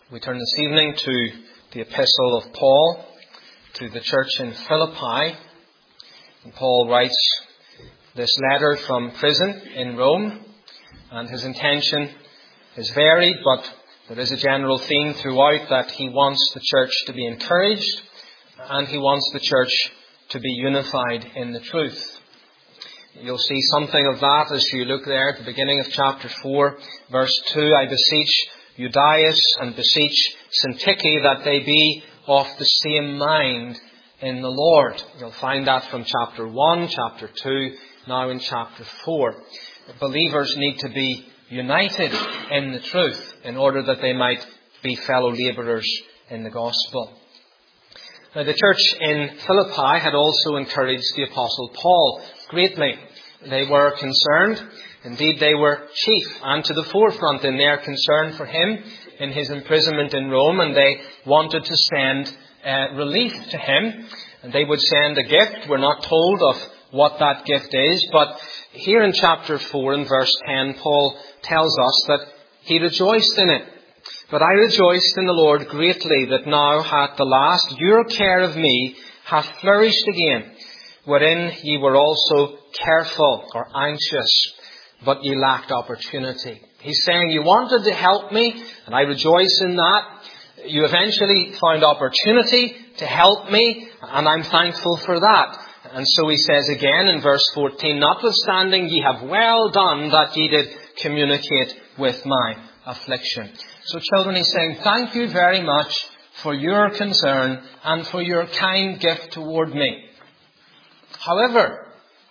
We turn this evening to the epistle of Paul to the church in Philippi. And Paul writes this letter from prison in Rome, and his intention is varied, but there is a general theme throughout that he wants the church to be encouraged and he wants the church to be unified in the truth. You'll see something of that as you look there at the beginning of chapter 4, verse 2. I beseech Euodias and beseech Syntyche that they be of the same mind in the Lord. You'll find that from chapter 1, chapter 2, now in chapter 4. Believers need to be united in the truth in order that they might be fellow labourers in the gospel. Now, the church in Philippi had also encouraged the Apostle Paul greatly. They were concerned, indeed they were chief and to the forefront in their concern for him in his imprisonment in Rome, and they wanted to send relief to him, and they would send a gift. We're not told of what that gift is, but here in chapter 4 and verse 10, Paul tells us that he rejoiced in it. But I rejoiced in the Lord greatly that now at the last your care of me hath flourished again, wherein ye were also careful or anxious, but ye lacked opportunity. He's saying you wanted to help me, and I rejoice in that. You eventually found opportunity to help me, and I'm thankful for that. And so he says again in verse 14, notwithstanding ye have well done that ye did communicate with my affliction. So children, he's saying, thank you very much for your concern and for your kind gift toward me. However,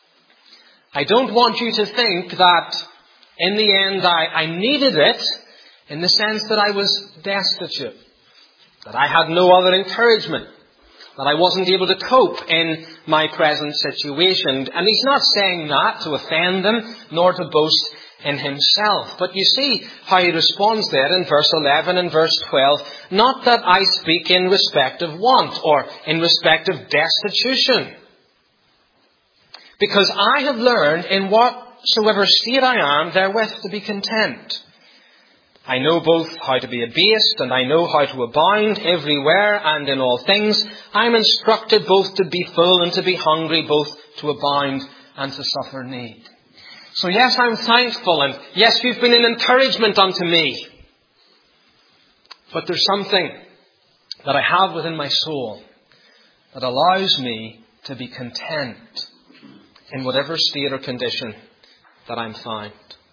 I don't want you to think that in the end I needed it in the sense that I was destitute, that I had no other encouragement, that I wasn't able to cope in my present situation. And he's not saying that to offend them, nor to boast in himself. But you see how he responds there in verse 11 and verse 12. Not that I speak in respect of want or in respect of destitution, because I have learned in whatsoever state I am therewith to be content. I know both how to be abased and I know how to abound everywhere and in all things. I am instructed both to be full and to be hungry, both to abound and to suffer need. So yes, I'm thankful, and yes, you've been an encouragement unto me. But there's something that I have within my soul that allows me to be content in whatever state or condition that I'm found.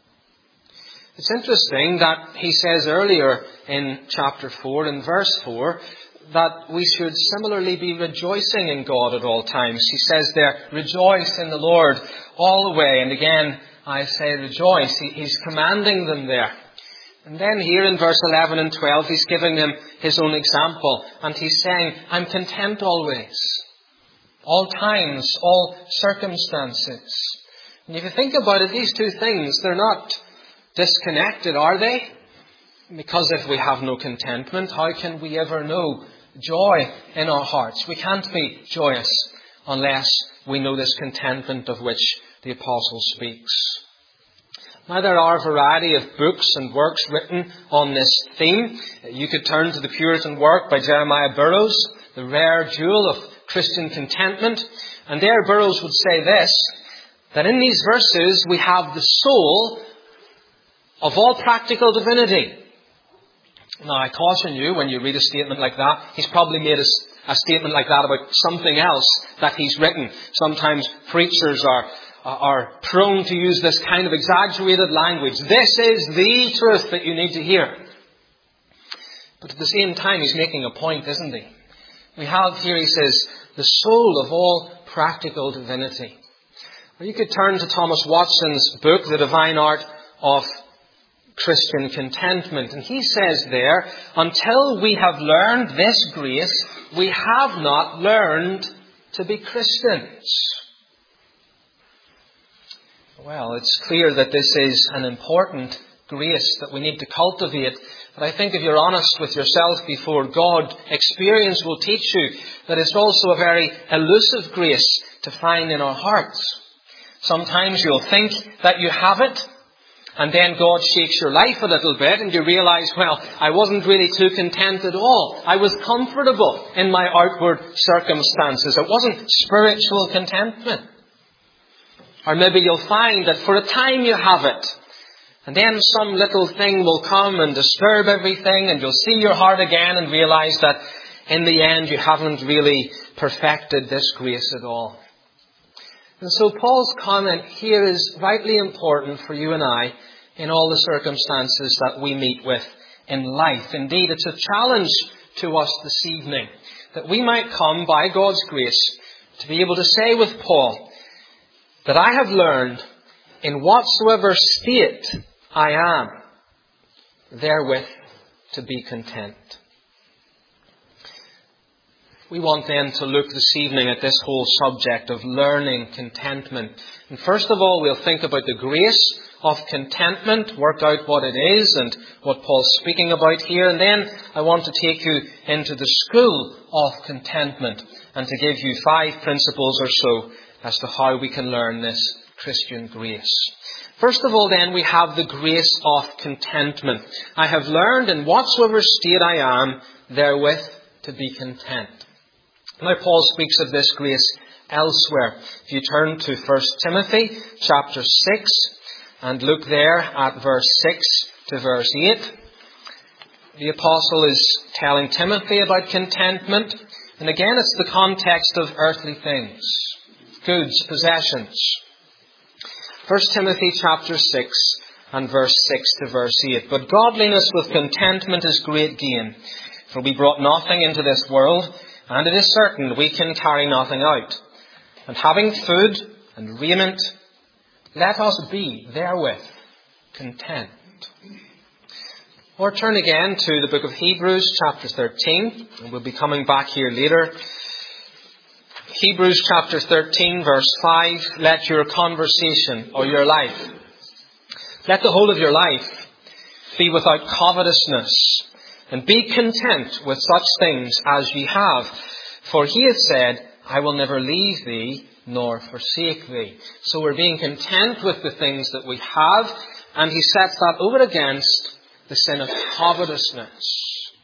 It's interesting that he says earlier in chapter 4, in verse 4, that we should similarly be rejoicing in God at all times. He says there, rejoice in the Lord all the way. And again, I say rejoice. He's commanding them there. And then here in verse 11 and 12, he's giving them his own example. And he's saying, I'm content always. All times, all circumstances. And if you think about it, these two things, they're not disconnected, are they? Because if we have no contentment, how can we ever know joy in our hearts? We can't be joyous unless we know this contentment of which the apostle speaks. Now, there are a variety of books and works written on this theme. You could turn to the Puritan work by Jeremiah Burroughs, the rare jewel of Christian contentment. And there Burroughs would say this, that in these verses we have the soul of all practical divinity. Now, I caution you when you read a statement like that, he's probably made a statement like that about something else that he's written. Sometimes preachers are prone to use this kind of exaggerated language. This is the truth that you need to hear. But at the same time, he's making a point, isn't he? We have here, he says, the soul of all practical divinity. Well, you could turn to Thomas Watson's book, The Divine Art of Christian Contentment. And he says there, until we have learned this grace, we have not learned to be Christians. Well, it's clear that this is an important grace that we need to cultivate. But I think if you're honest with yourself before God, experience will teach you that it's also a very elusive grace to find in our hearts. Sometimes you'll think that you have it, And then God shakes your life a little bit and you realize, well, I wasn't really too content at all. I was comfortable in my outward circumstances. It wasn't spiritual contentment. Or maybe you'll find that for a time you have it. And then some little thing will come and disturb everything, and you'll see your heart again and realize that in the end you haven't really perfected this grace at all. And so Paul's comment here is vitally important for you and I in all the circumstances that we meet with in life. Indeed, it's a challenge to us this evening that we might come by God's grace to be able to say with Paul that I have learned in whatsoever state I am, therewith to be content. We want then to look this evening at this whole subject of learning contentment. And first of all, we'll think about the grace of contentment, work out what it is and what Paul's speaking about here. And then I want to take you into the school of contentment and to give you 5 principles or so as to how we can learn this Christian grace. First of all, then, we have the grace of contentment. I have learned in whatsoever state I am, therewith to be content. Now, Paul speaks of this grace elsewhere. If you turn to 1 Timothy chapter 6 and look there at verse 6 to verse 8, the apostle is telling Timothy about contentment. And again, it's the context of earthly things, goods, possessions. 1 Timothy chapter 6 and verse 6 to verse 8. But godliness with contentment is great gain. For we brought nothing into this world, and it is certain we can carry nothing out. And having food and raiment, let us be therewith content. Or turn again to the book of Hebrews chapter 13, and we'll be coming back here later. Hebrews chapter 13 verse 5, let your conversation or your life, let the whole of your life be without covetousness, and be content with such things as ye have. For he hath said, I will never leave thee nor forsake thee. So we're being content with the things that we have, and he sets that over against the sin of covetousness.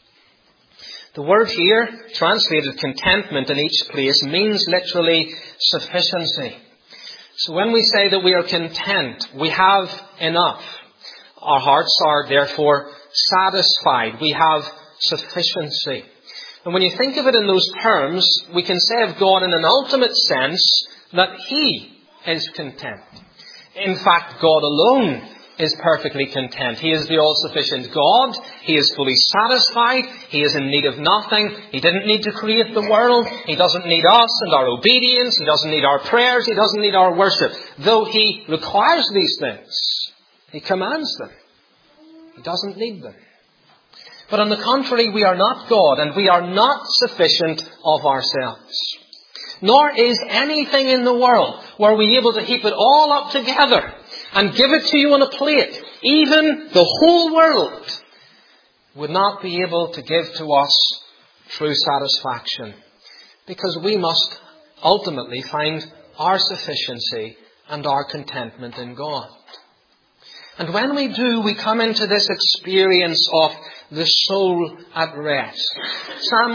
The word here, translated contentment in each place, means literally sufficiency. So when we say that we are content, we have enough. Our hearts are therefore satisfied. We have sufficiency. And when you think of it in those terms, we can say of God in an ultimate sense that He is content. In fact, God alone is perfectly content. He is the all-sufficient God. He is fully satisfied. He is in need of nothing. He didn't need to create the world. He doesn't need us and our obedience. He doesn't need our prayers. He doesn't need our worship. Though He requires these things, He commands them. He doesn't need them. But on the contrary, we are not God, and we are not sufficient of ourselves. Nor is anything in the world were we able to heap it all up together and give it to you on a plate. Even the whole world would not be able to give to us true satisfaction, because we must ultimately find our sufficiency and our contentment in God. And when we do, we come into this experience of the soul at rest. Psalm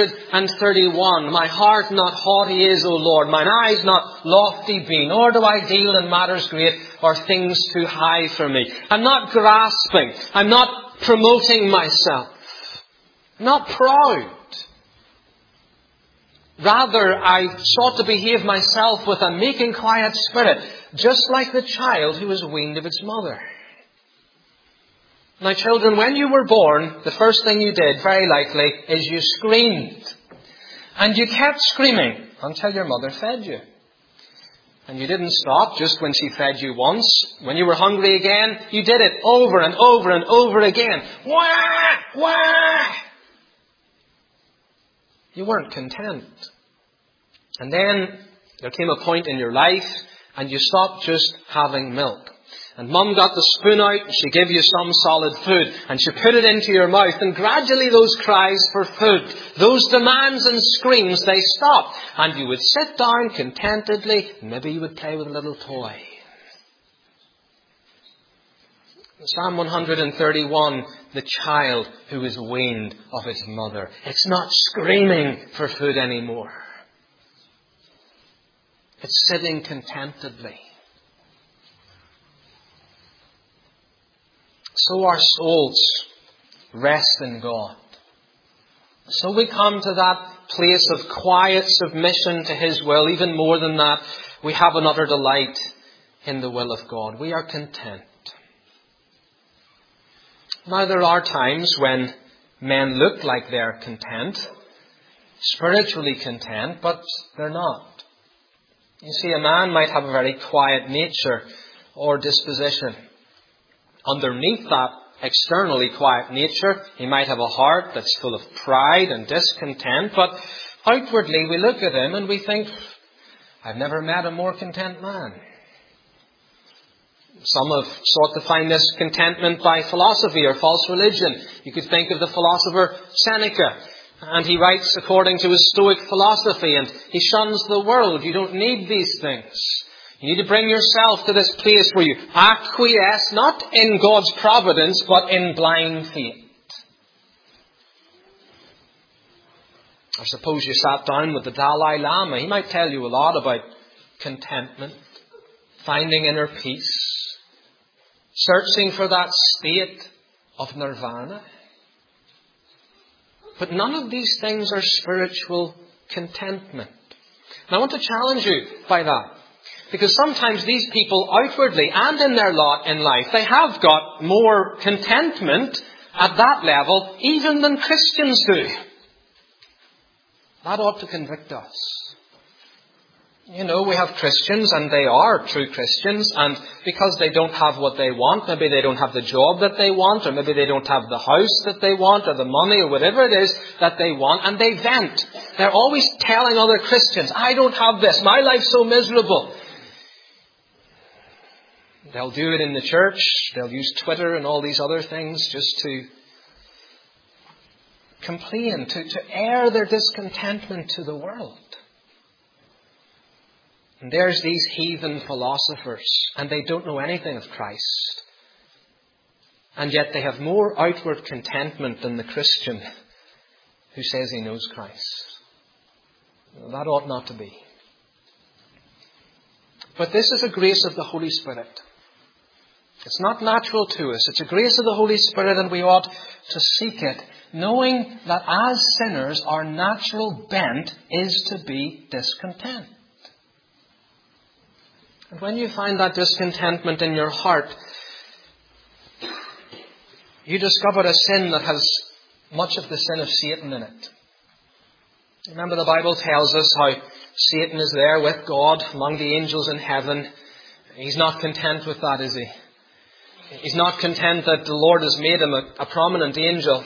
131, my heart not haughty is, O Lord, mine eyes not lofty be, nor do I deal in matters great or things too high for me. I'm not grasping. I'm not promoting myself. I'm not proud. Rather, I sought to behave myself with a meek and quiet spirit, just like the child who is weaned of its mother. Now, children, when you were born, the first thing you did, very likely, is you screamed. And you kept screaming until your mother fed you. And you didn't stop just when she fed you once. When you were hungry again, you did it over and over and over again. Wah! Wah! You weren't content. And then there came a point in your life and you stopped just having milk. And Mum got the spoon out and she gave you some solid food. And she put it into your mouth. And gradually those cries for food, those demands and screams, they stopped. And you would sit down contentedly. And maybe you would play with a little toy. Psalm 131, the child who is weaned of his mother. It's not screaming for food anymore. It's sitting contentedly. So our souls rest in God. So we come to that place of quiet submission to His will. Even more than that, we have an utter delight in the will of God. We are content. Now there are times when men look like they're content, spiritually content, but they're not. You see, a man might have a very quiet nature or disposition. Underneath that externally quiet nature, he might have a heart that's full of pride and discontent, but outwardly we look at him and we think, I've never met a more content man. Some have sought to find this contentment by philosophy or false religion. You could think of the philosopher Seneca, and he writes according to his Stoic philosophy, and he shuns the world. You don't need these things. You need to bring yourself to this place where you acquiesce not in God's providence, but in blind faith. Or suppose you sat down with the Dalai Lama. He might tell you a lot about contentment, finding inner peace, searching for that state of nirvana. But none of these things are spiritual contentment. And I want to challenge you by that. Because sometimes these people outwardly and in their lot in life, they have got more contentment at that level even than Christians do. That ought to convict us. You know, we have Christians, and they are true Christians, and because they don't have what they want, maybe they don't have the job that they want, or maybe they don't have the house that they want, or the money, or whatever it is that they want, and they vent. They're always telling other Christians, I don't have this, my life's so miserable. They'll do it in the church, they'll use Twitter and all these other things just to complain, to air their discontentment to the world. And there's these heathen philosophers, and they don't know anything of Christ. And yet they have more outward contentment than the Christian who says he knows Christ. That ought not to be. But this is a grace of the Holy Spirit. It's not natural to us. It's a grace of the Holy Spirit, and we ought to seek it, knowing that as sinners, our natural bent is to be discontent. And when you find that discontentment in your heart, you discover a sin that has much of the sin of Satan in it. Remember, the Bible tells us how Satan is there with God among the angels in heaven. He's not content with that, is he? He's not content that the Lord has made him a prominent angel,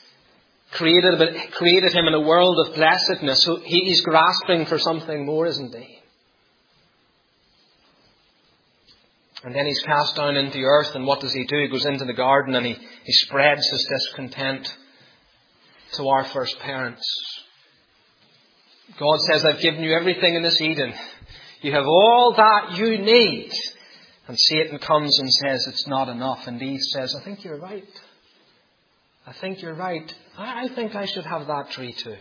created him in a world of blessedness. So he's grasping for something more, isn't he? And then he's cast down into the earth, and what does he do? He goes into the garden and he spreads his discontent to our first parents. God says, I've given you everything in this Eden. You have all that you need. And Satan comes and says, it's not enough. And Eve says, I think you're right. I think you're right. I think I should have that tree too.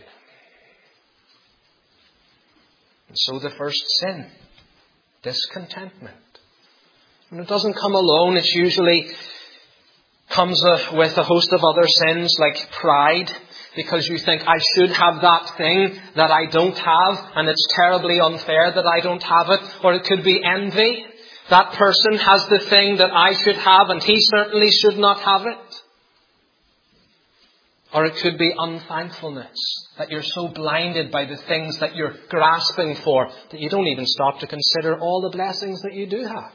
And so the first sin, discontentment. And it doesn't come alone. It usually comes with a host of other sins like pride, because you think I should have that thing that I don't have, and it's terribly unfair that I don't have it. Or it could be envy. That person has the thing that I should have, and he certainly should not have it. Or it could be unthankfulness, that you're so blinded by the things that you're grasping for that you don't even stop to consider all the blessings that you do have.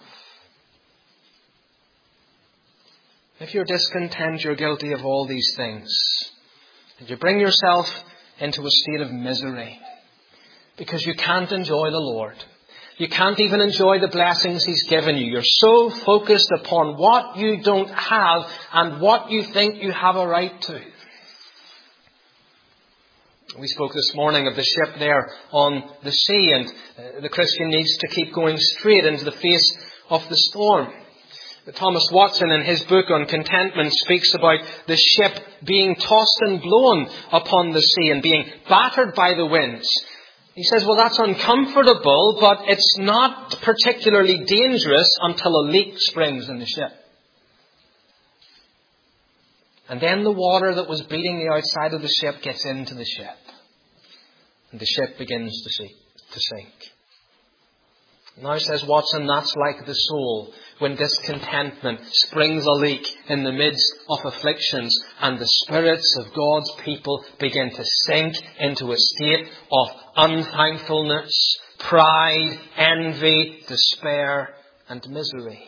If you're discontent, you're guilty of all these things. And you bring yourself into a state of misery because you can't enjoy the Lord. You can't even enjoy the blessings He's given you. You're so focused upon what you don't have and what you think you have a right to. We spoke this morning of the ship there on the sea, and the Christian needs to keep going straight into the face of the storm. Thomas Watson, in his book on contentment, speaks about the ship being tossed and blown upon the sea and being battered by the winds. He says, well, that's uncomfortable, but it's not particularly dangerous until a leak springs in the ship. And then the water that was beating the outside of the ship gets into the ship. And the ship begins to sink. Now, says Watson, that's like the soul when discontentment springs a leak in the midst of afflictions and the spirits of God's people begin to sink into a state of unthankfulness, pride, envy, despair, and misery.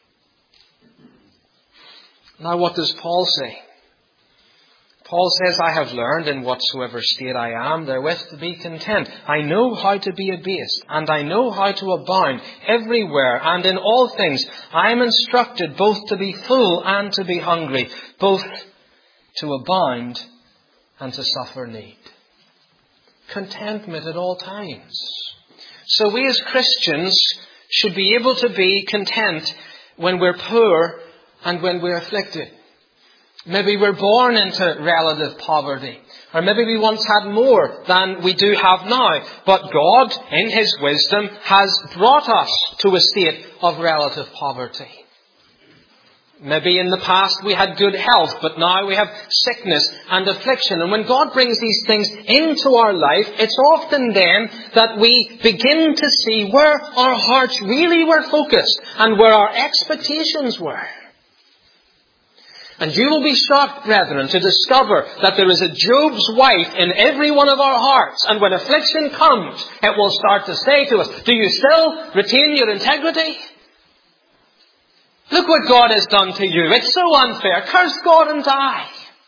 Now, what does Paul say? Paul says, I have learned in whatsoever state I am therewith to be content. I know how to be abased, and I know how to abound everywhere and in all things. I am instructed both to be full and to be hungry, both to abound and to suffer need. Contentment at all times. So we as Christians should be able to be content when we're poor and when we're afflicted. Maybe we're born into relative poverty. Or maybe we once had more than we do have now. But God, in His wisdom, has brought us to a state of relative poverty. Maybe in the past we had good health, but now we have sickness and affliction. And when God brings these things into our life, it's often then that we begin to see where our hearts really were focused and where our expectations were. And you will be shocked, brethren, to discover that there is a Job's wife in every one of our hearts. And when affliction comes, it will start to say to us, do you still retain your integrity? Look what God has done to you. It's so unfair. Curse God and die.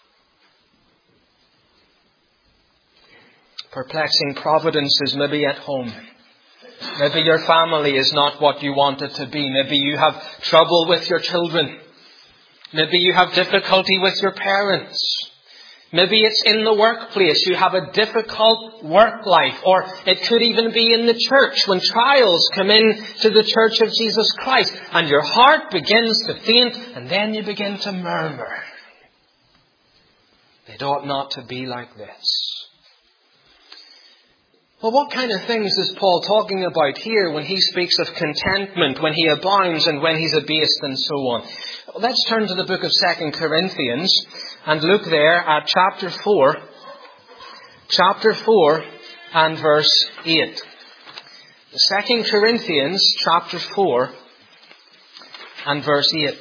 Perplexing providences maybe at home. Maybe your family is not what you want it to be. Maybe you have trouble with your children. Maybe you have difficulty with your parents. Maybe it's in the workplace. You have a difficult work life. Or it could even be in the church when trials come in to the church of Jesus Christ. And your heart begins to faint and then you begin to murmur. It ought not to be like this. Well, what kind of things is Paul talking about here when he speaks of contentment, when he abounds and when he's abased and so on? Let's turn to the book of 2 Corinthians and look there at chapter 4 and verse 8. 2 Corinthians chapter 4 and verse 8.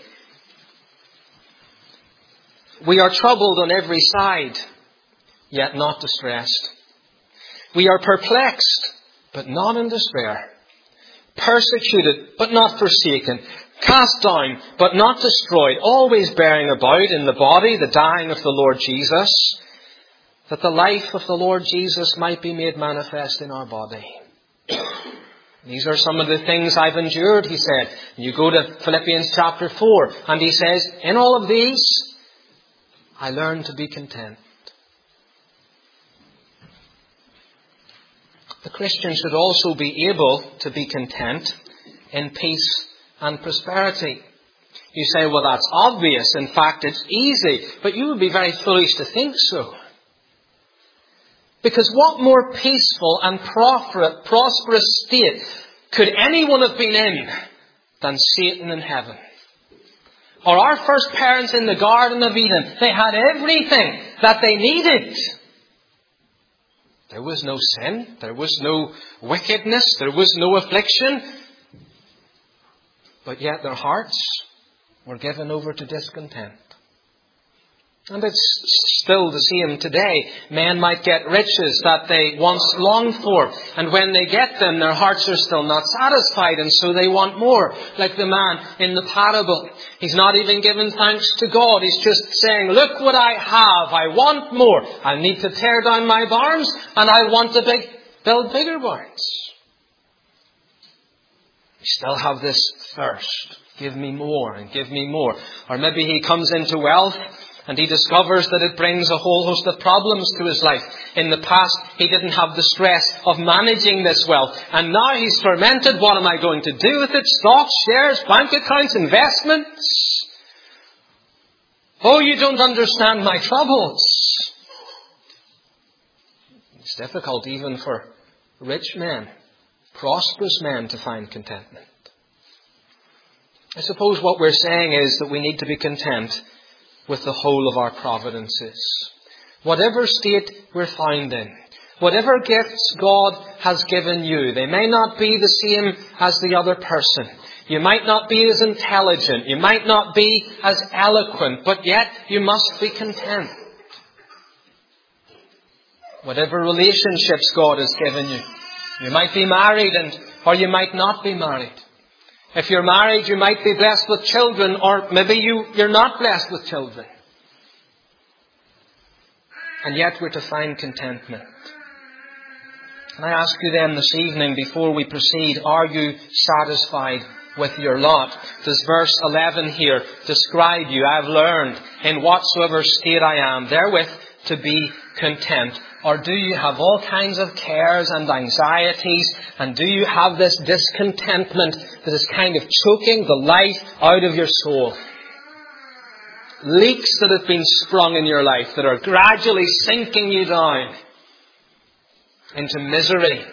We are troubled on every side, yet not distressed. We are perplexed, but not in despair. Persecuted, but not forsaken. Cast down, but not destroyed. Always bearing about in the body the dying of the Lord Jesus, that the life of the Lord Jesus might be made manifest in our body. These are some of the things I've endured, he said. And you go to Philippians chapter 4, and he says, in all of these, I learned to be content. The Christian should also be able to be content in peace and prosperity. You say, well, that's obvious. In fact, it's easy. But you would be very foolish to think so. Because what more peaceful and prosperous state could anyone have been in than Satan in heaven? Or our first parents in the Garden of Eden, they had everything that they needed. There was no sin. There was no wickedness. There was no affliction. But yet their hearts were given over to discontent. And it's still the same today. Men might get riches that they once longed for. And when they get them, their hearts are still not satisfied. And so they want more. Like the man in the parable. He's not even giving thanks to God. He's just saying, look what I have. I want more. I need to tear down my barns. And I want to build bigger barns. We still have this thirst. Give me more and give me more. Or maybe he comes into wealth And he discovers that it brings a whole host of problems to his life. In the past, he didn't have the stress of managing this wealth. And now he's tormented. What am I going to do with it? Stocks, shares, bank accounts, investments? Oh, you don't understand my troubles. It's difficult even for rich men, prosperous men, to find contentment. I suppose what we're saying is that we need to be content with the whole of our providences. Whatever state we're found in, whatever gifts God has given you, they may not be the same as the other person. You might not be as intelligent, you might not be as eloquent, but yet you must be content. Whatever relationships God has given you, you might be married or you might not be married. If you're married, you might be blessed with children, or maybe you're not blessed with children. And yet we're to find contentment. Can I ask you then this evening, before we proceed, are you satisfied with your lot? Does verse 11 here describe you? I've learned in whatsoever state I am therewith to be content. Or do you have all kinds of cares and anxieties, and do you have this discontentment that is kind of choking the life out of your soul? Leaks that have been sprung in your life that are gradually sinking you down into misery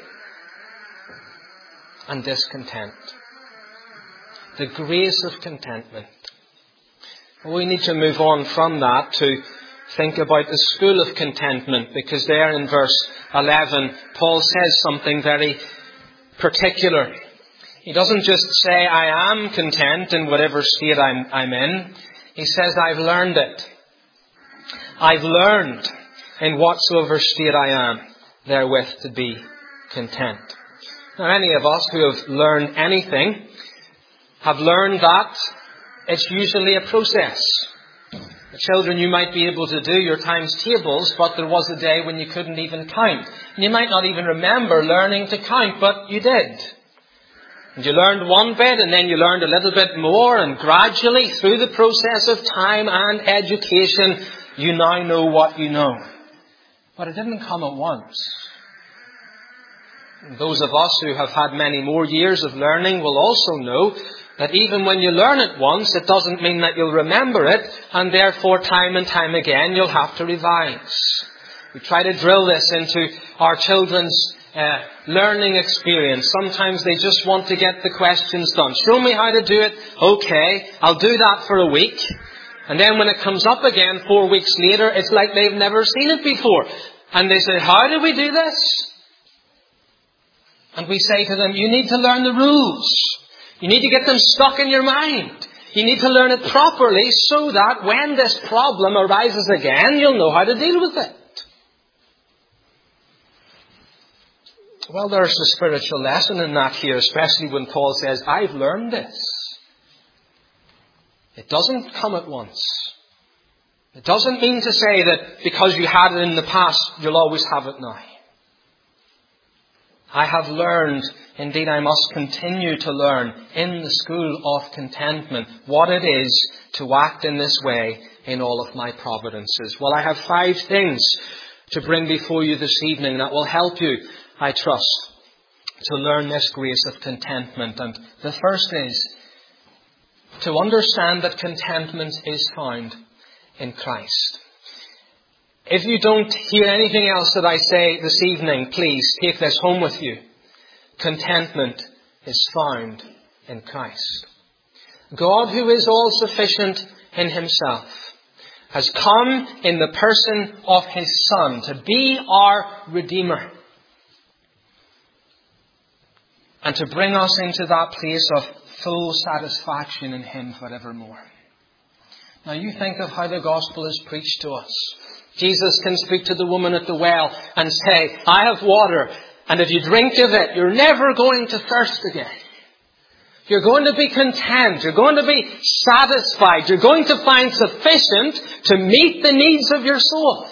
and discontent. The grace of contentment. We need to move on from that to think about the school of contentment, because there in verse 11, Paul says something very particular. He doesn't just say, I am content in whatever state I'm in. He says, I've learned it. I've learned in whatsoever state I am therewith to be content. Now, any of us who have learned anything have learned that it's usually a process. The children, you might be able to do your times tables, but there was a day when you couldn't even count. And you might not even remember learning to count, but you did. And you learned one bit, and then you learned a little bit more, and gradually, through the process of time and education, you now know what you know. But it didn't come at once. And those of us who have had many more years of learning will also know that even when you learn it once, it doesn't mean that you'll remember it, and therefore time and time again you'll have to revise. We try to drill this into our children's learning experience. Sometimes they just want to get the questions done. Show me how to do it. Okay, I'll do that for a week. And then when it comes up again 4 weeks later, it's like they've never seen it before. And they say, how do we do this? And we say to them, you need to learn the rules. You need to get them stuck in your mind. You need to learn it properly so that when this problem arises again, you'll know how to deal with it. Well, there's a spiritual lesson in that here, especially when Paul says, I've learned this. It doesn't come at once. It doesn't mean to say that because you had it in the past, you'll always have it now. I have learned, indeed I must continue to learn in the school of contentment what it is to act in this way in all of my providences. Well, I have 5 things to bring before you this evening that will help you, I trust, to learn this grace of contentment. And the first is to understand that contentment is found in Christ. If you don't hear anything else that I say this evening, please take this home with you. Contentment is found in Christ. God, who is all sufficient in himself, has come in the person of his Son to be our Redeemer and to bring us into that place of full satisfaction in him forevermore. Now you think of how the gospel is preached to us. Jesus can speak to the woman at the well and say, I have water, and if you drink of it, you're never going to thirst again. You're going to be content. You're going to be satisfied. You're going to find sufficient to meet the needs of your soul.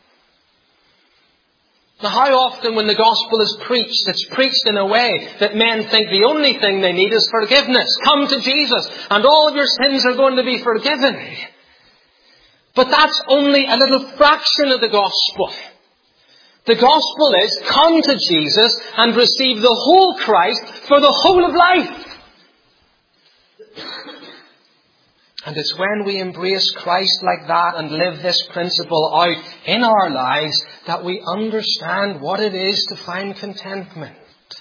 Now, how often when the gospel is preached, it's preached in a way that men think the only thing they need is forgiveness. Come to Jesus and all of your sins are going to be forgiven. But that's only a little fraction of the gospel. The gospel is, come to Jesus and receive the whole Christ for the whole of life. And it's when we embrace Christ like that and live this principle out in our lives that we understand what it is to find contentment.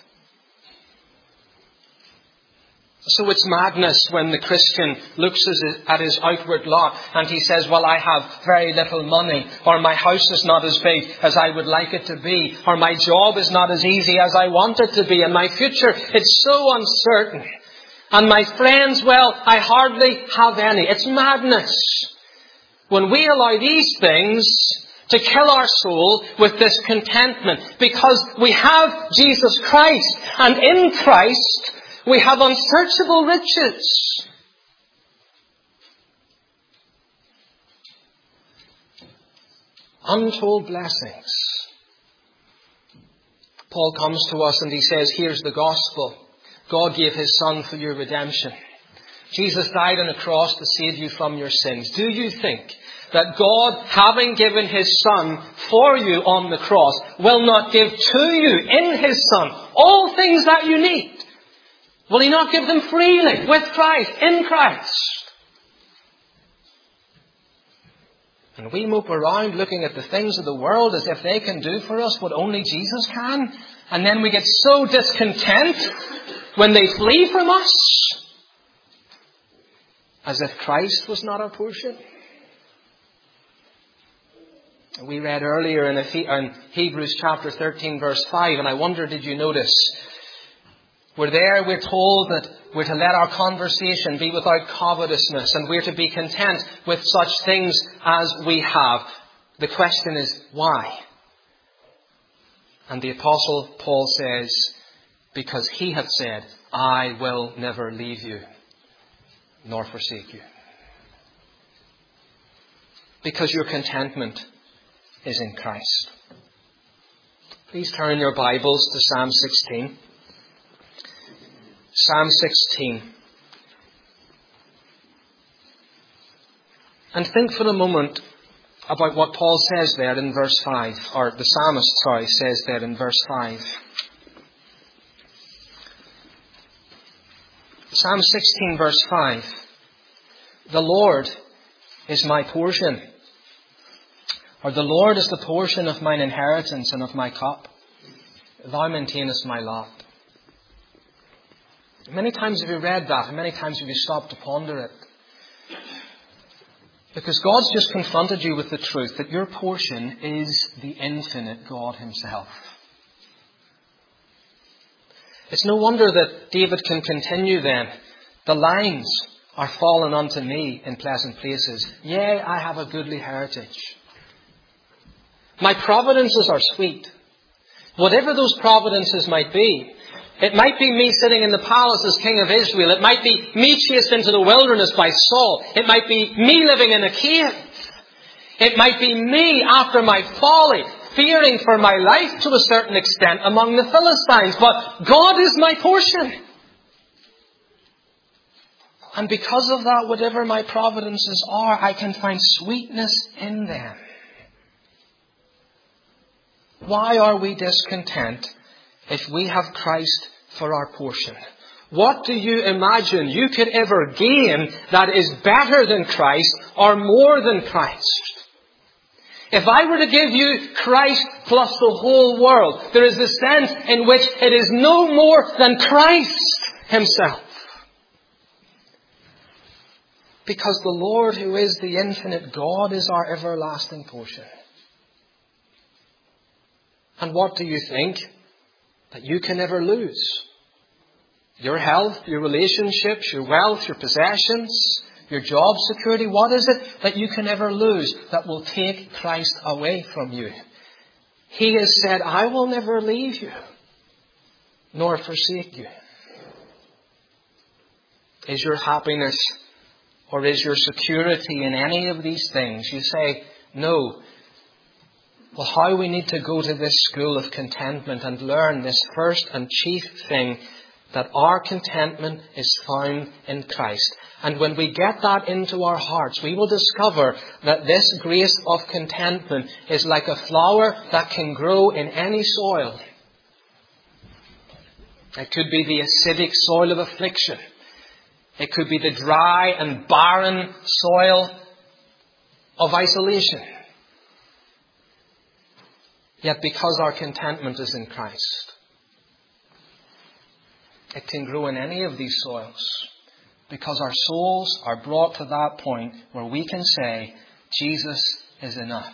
So it's madness when the Christian looks at his outward lot and he says, well, I have very little money, or my house is not as big as I would like it to be, or my job is not as easy as I want it to be, and my future, it's so uncertain. And my friends, well, I hardly have any. It's madness when we allow these things to kill our soul with discontentment, because we have Jesus Christ, and in Christ we have unsearchable riches. Untold blessings. Paul comes to us and he says, here's the gospel. God gave His Son for your redemption. Jesus died on a cross to save you from your sins. Do you think that God, having given His Son for you on the cross, will not give to you in His Son all things that you need? Will He not give them freely with Christ, in Christ? And we mope around looking at the things of the world as if they can do for us what only Jesus can. And then we get so discontent when they flee from us, as if Christ was not our portion. We read earlier in Hebrews chapter 13 verse 5, and I wonder, did you notice? We're told that we're to let our conversation be without covetousness, and we're to be content with such things as we have. The question is, why? And the Apostle Paul says, because He hath said, I will never leave you, nor forsake you. Because your contentment is in Christ. Please turn your Bibles to Psalm 16. Psalm 16. And think for a moment about what Paul says there in verse 5. Or the psalmist, says there in verse 5. Psalm 16 verse 5. The Lord is my portion. Or the Lord is the portion of mine inheritance and of my cup. Thou maintainest my lot. Many times have you read that, and many times have you stopped to ponder it. Because God's just confronted you with the truth that your portion is the infinite God Himself. It's no wonder that David can continue then. The lines are fallen unto me in pleasant places. Yea, I have a goodly heritage. My providences are sweet. Whatever those providences might be, it might be me sitting in the palace as king of Israel. It might be me chased into the wilderness by Saul. It might be me living in a cave. It might be me after my folly, fearing for my life to a certain extent among the Philistines. But God is my portion. And because of that, whatever my providences are, I can find sweetness in them. Why are we discontent if we have Christ for our portion? What do you imagine you could ever gain that is better than Christ or more than Christ? If I were to give you Christ plus the whole world, there is a sense in which it is no more than Christ Himself. Because the Lord, who is the infinite God, is our everlasting portion. And what do you think that you can never lose? Your health, your relationships, your wealth, your possessions, your job security. What is it that you can never lose that will take Christ away from you? He has said, I will never leave you, nor forsake you. Is your happiness or is your security in any of these things? You say, no. Well, how we need to go to this school of contentment and learn this first and chief thing that our contentment is found in Christ. And when we get that into our hearts, we will discover that this grace of contentment is like a flower that can grow in any soil. It could be the acidic soil of affliction. It could be the dry and barren soil of isolation. Yet because our contentment is in Christ, it can grow in any of these soils. Because our souls are brought to that point where we can say, Jesus is enough.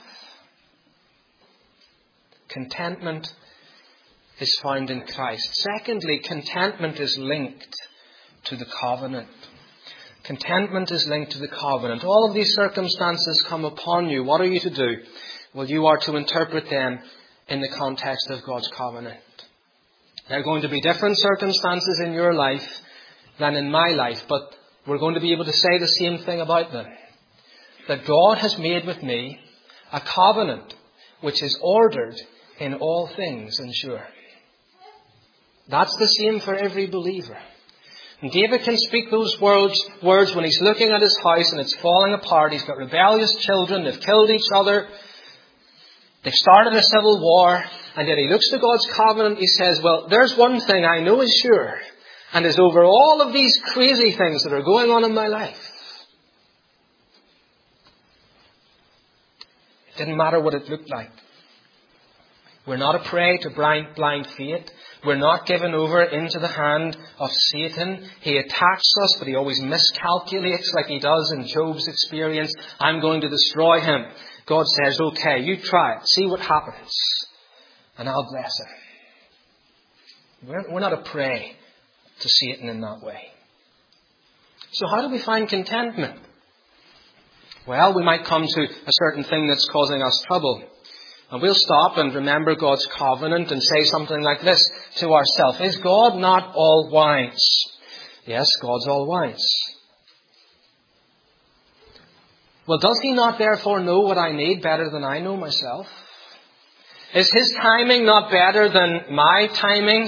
Contentment is found in Christ. Secondly, contentment is linked to the covenant. Contentment is linked to the covenant. All of these circumstances come upon you. What are you to do? Well, you are to interpret them in the context of God's covenant. There are going to be different circumstances in your life than in my life, but we're going to be able to say the same thing about them. That God has made with me a covenant which is ordered in all things and sure. That's the same for every believer. And David can speak those words when he's looking at his house and it's falling apart. He's got rebellious children, they've killed each other, they've started a civil war, and yet he looks to God's covenant, he says, well, there's one thing I know is sure, and is over all of these crazy things that are going on in my life. It didn't matter what it looked like. We're not a prey to blind fate. We're not given over into the hand of Satan. He attacks us, but he always miscalculates like he does in Job's experience. I'm going to destroy him. God says, okay, you try it. See what happens. And I'll bless him. We're not a prey to Satan in that way. So how do we find contentment? Well, we might come to a certain thing that's causing us trouble. And we'll stop and remember God's covenant and say something like this to ourselves. Is God not all wise? Yes, God's all wise. Well, does he not therefore know what I need better than I know myself? Is his timing not better than my timing?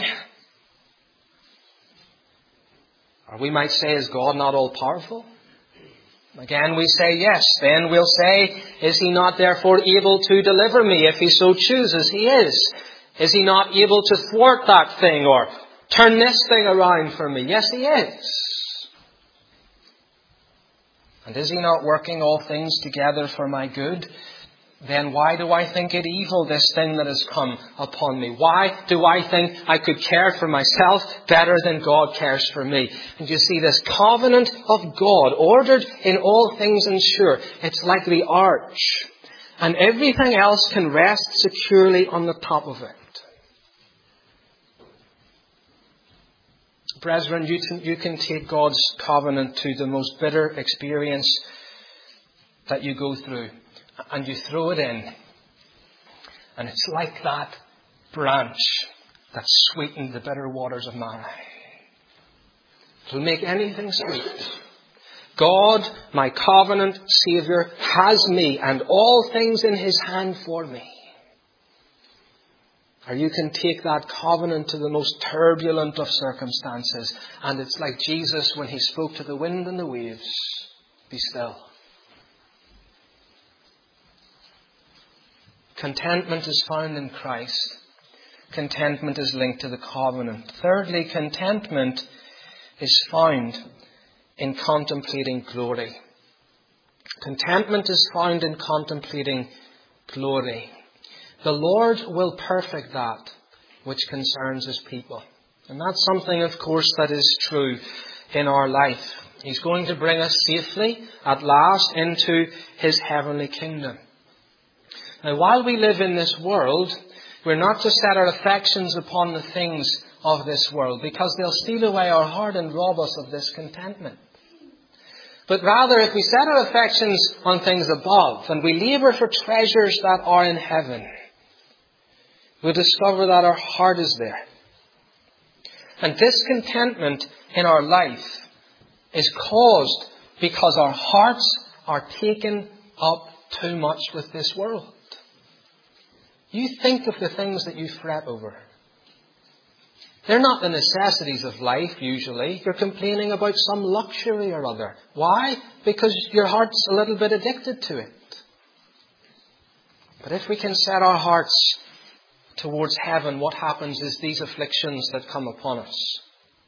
Or we might say, is God not all powerful? Again, we say yes. Then we'll say, is he not therefore able to deliver me if he so chooses? He is. Is he not able to thwart that thing or turn this thing around for me? Yes, he is. And is he not working all things together for my good? Then why do I think it evil, this thing that has come upon me? Why do I think I could care for myself better than God cares for me? And you see, this covenant of God, ordered in all things and sure, it's like the arch. And everything else can rest securely on the top of it. Brethren, you can take God's covenant to the most bitter experience that you go through. And you throw it in. And it's like that branch that sweetened the bitter waters of Marah. It'll make anything sweet. God, my covenant Saviour, has me and all things in his hand for me. Or you can take that covenant to the most turbulent of circumstances. And it's like Jesus when he spoke to the wind and the waves. Be still. Contentment is found in Christ. Contentment is linked to the covenant. Thirdly, contentment is found in contemplating glory. Contentment is found in contemplating glory. The Lord will perfect that which concerns his people. And that's something, of course, that is true in our life. He's going to bring us safely at last into his heavenly kingdom. Now, while we live in this world, we're not to set our affections upon the things of this world, because they'll steal away our heart and rob us of this contentment. But rather, if we set our affections on things above, and we labour for treasures that are in heaven, we'll discover that our heart is there. And discontentment in our life is caused because our hearts are taken up too much with this world. You think of the things that you fret over. They're not the necessities of life, usually. You're complaining about some luxury or other. Why? Because your heart's a little bit addicted to it. But if we can set our hearts towards heaven, what happens is these afflictions that come upon us,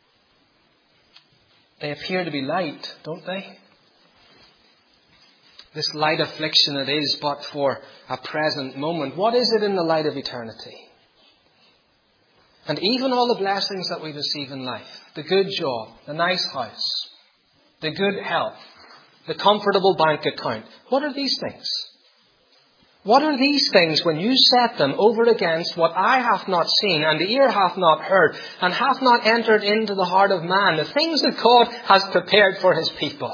they appear to be light, don't they? This light affliction it is but for a present moment. What is it in the light of eternity? And even all the blessings that we receive in life, the good job, the nice house, the good health, the comfortable bank account, what are these things? What are these things when you set them over against what eye hath not seen and the ear hath not heard and hath not entered into the heart of man, the things that God has prepared for his people?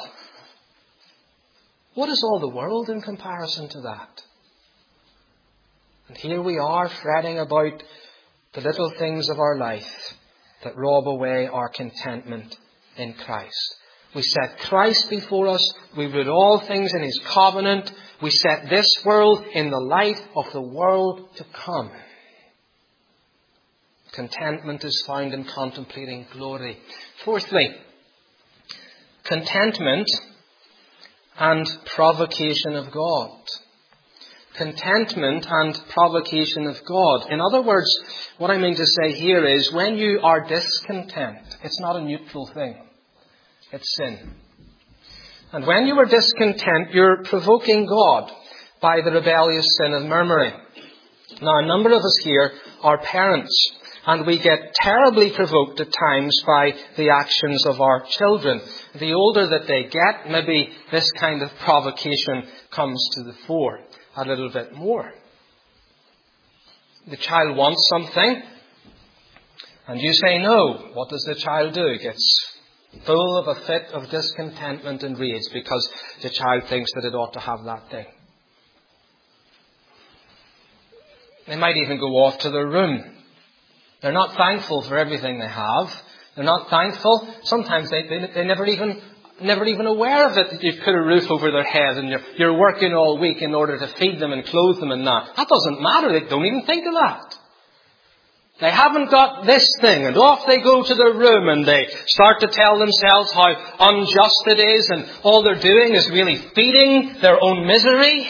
What is all the world in comparison to that? And here we are fretting about the little things of our life that rob away our contentment in Christ. We set Christ before us. We root all things in his covenant. We set this world in the light of the world to come. Contentment is found in contemplating glory. Fourthly, contentment and provocation of God. Contentment and provocation of God. In other words, what I mean to say here is when you are discontent, it's not a neutral thing. It's sin. And when you are discontent, you're provoking God by the rebellious sin of murmuring. Now, a number of us here are parents, and we get terribly provoked at times by the actions of our children. The older that they get, maybe this kind of provocation comes to the fore a little bit more. The child wants something, and you say no. What does the child do? It gets full of a fit of discontentment and rage because the child thinks that it ought to have that thing. They might even go off to their room. They're not thankful for everything they have. They're not thankful. Sometimes they never even aware of it, that you've put a roof over their head and you're working all week in order to feed them and clothe them and that. That doesn't matter. They don't even think of that. They haven't got this thing, and off they go to their room and they start to tell themselves how unjust it is, and all they're doing is really feeding their own misery.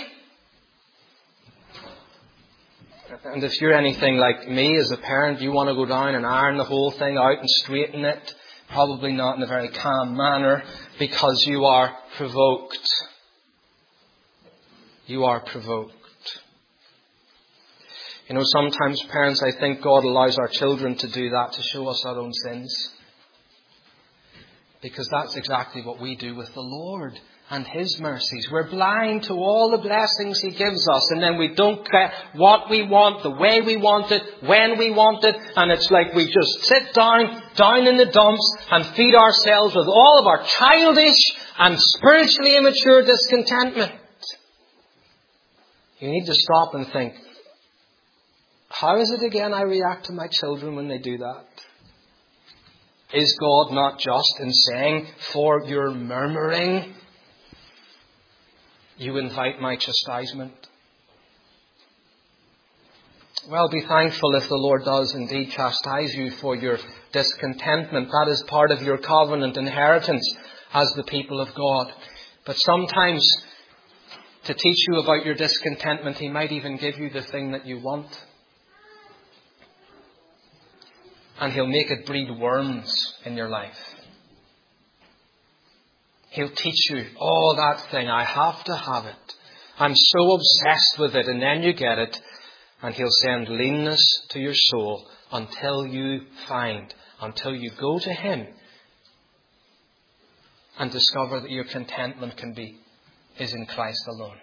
And if you're anything like me as a parent, you want to go down and iron the whole thing out and straighten it. Probably not in a very calm manner, because you are provoked. You are provoked. You know, sometimes parents, I think God allows our children to do that to show us our own sins. Because that's exactly what we do with the Lord and his mercies. We're blind to all the blessings he gives us, and then we don't get what we want, the way we want it, when we want it, and it's like we just sit down in the dumps and feed ourselves with all of our childish and spiritually immature discontentment. You need to stop and think, how is it again I react to my children when they do that? Is God not just in saying, for your murmuring, you invite my chastisement? Well, be thankful if the Lord does indeed chastise you for your discontentment. That is part of your covenant inheritance as the people of God. But sometimes, to teach you about your discontentment, he might even give you the thing that you want. And he'll make it breed worms in your life. He'll teach you, oh, that thing, I have to have it. I'm so obsessed with it, and then you get it. And he'll send leanness to your soul until you go to him and discover that your contentment is in Christ alone.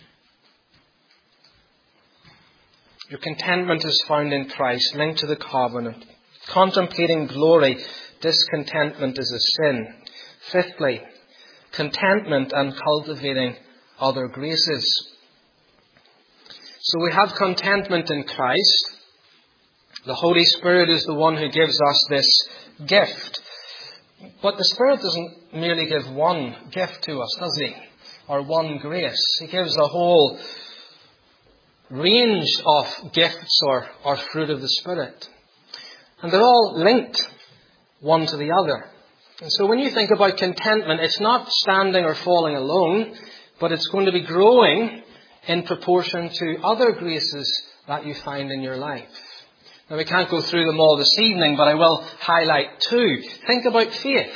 Your contentment is found in Christ, linked to the covenant. Contemplating glory, discontentment is a sin. Fifthly, contentment and cultivating other graces. So we have contentment in Christ. The Holy Spirit is the one who gives us this gift. But the Spirit doesn't merely give one gift to us, does he? Or one grace. He gives a whole range of gifts or fruit of the Spirit. And they're all linked one to the other. And so when you think about contentment, it's not standing or falling alone, but it's going to be growing in proportion to other graces that you find in your life. Now, we can't go through them all this evening, but I will highlight two. Think about faith.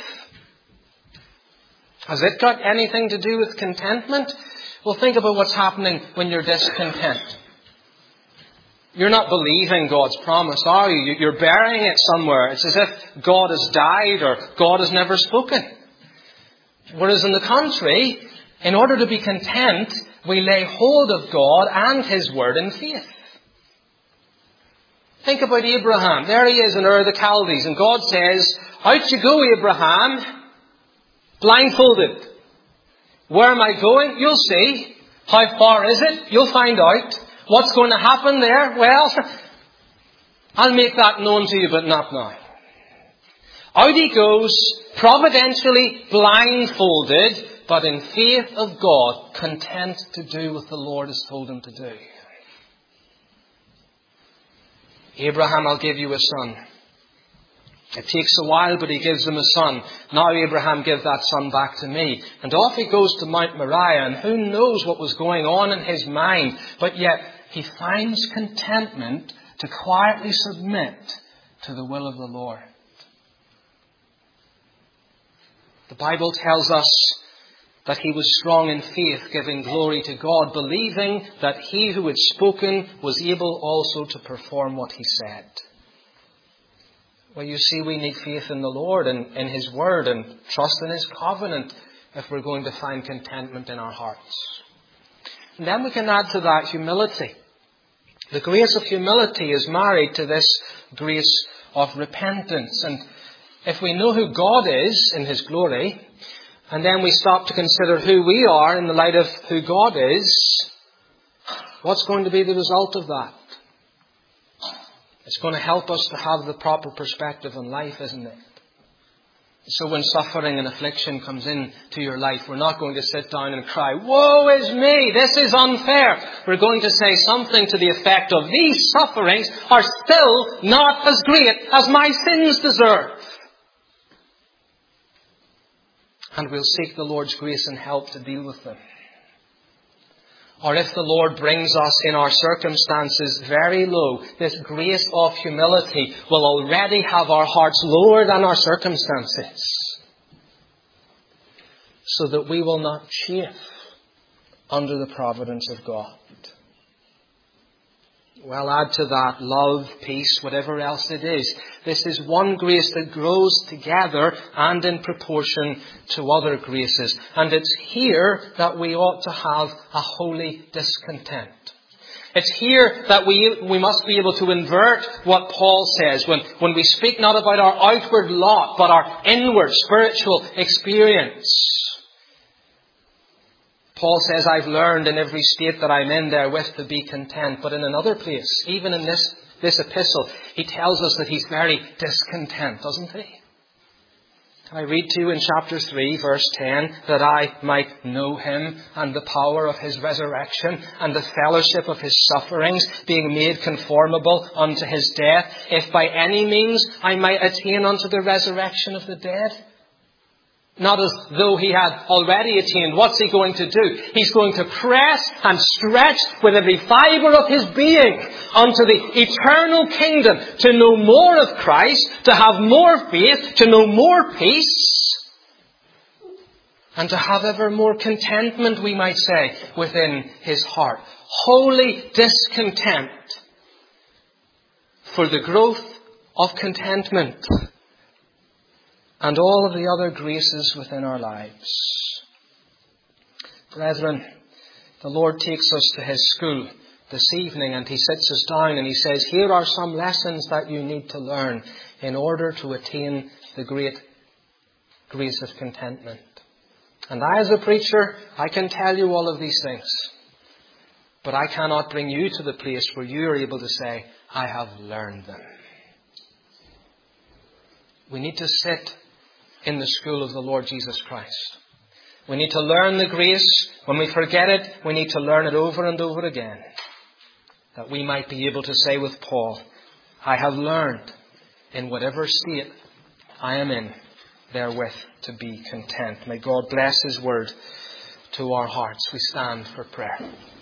Has it got anything to do with contentment? Well, think about what's happening when you're discontent. You're not believing God's promise, are you? You're burying it somewhere. It's as if God has died or God has never spoken. Whereas on the contrary, in order to be content, we lay hold of God and His Word in faith. Think about Abraham. There he is in Ur of the Chaldees, and God says, out you go, Abraham, blindfolded. Where am I going? You'll see. How far is it? You'll find out. What's going to happen there? Well, I'll make that known to you, but not now. Out he goes, providentially blindfolded, but in faith of God, content to do what the Lord has told him to do. Abraham, I'll give you a son. It takes a while, but he gives him a son. Now, Abraham, give that son back to me. And off he goes to Mount Moriah, and who knows what was going on in his mind. But yet, he finds contentment to quietly submit to the will of the Lord. The Bible tells us that he was strong in faith, giving glory to God, believing that he who had spoken was able also to perform what he said. Well, you see, we need faith in the Lord and in His Word and trust in His covenant if we're going to find contentment in our hearts. And then we can add to that humility. The grace of humility is married to this grace of repentance. And if we know who God is in His glory, and then we stop to consider who we are in the light of who God is, what's going to be the result of that? It's going to help us to have the proper perspective on life, isn't it? So when suffering and affliction comes into your life, we're not going to sit down and cry, woe is me, this is unfair. We're going to say something to the effect of, these sufferings are still not as great as my sins deserve. And we'll seek the Lord's grace and help to deal with them. Or if the Lord brings us in our circumstances very low, this grace of humility will already have our hearts lower than our circumstances, so that we will not chafe under the providence of God. Well, add to that love, peace, whatever else it is. This is one grace that grows together and in proportion to other graces. And it's here that we ought to have a holy discontent. It's here that we must be able to invert what Paul says when we speak not about our outward lot, but our inward spiritual experience. Paul says, I've learned in every state that I'm in therewith to be content. But in another place, even in this epistle, he tells us that he's very discontent, doesn't he? I read to you in chapter 3, verse 10, that I might know him and the power of his resurrection and the fellowship of his sufferings, being made conformable unto his death, if by any means I might attain unto the resurrection of the dead. Not as though he had already attained. What's he going to do? He's going to press and stretch with every fibre of his being unto the eternal kingdom, to know more of Christ, to have more faith, to know more peace, and to have ever more contentment, we might say, within his heart. Holy discontent for the growth of contentment and all of the other graces within our lives. Brethren, the Lord takes us to His school this evening, and He sits us down and He says, here are some lessons that you need to learn in order to attain the great grace of contentment. And I, as a preacher, I can tell you all of these things, but I cannot bring you to the place where you are able to say, I have learned them. We need to sit in the school of the Lord Jesus Christ. We need to learn the grace. When we forget it, we need to learn it over and over again, that we might be able to say with Paul, I have learned in whatever state I am in, therewith to be content. May God bless His word to our hearts. We stand for prayer.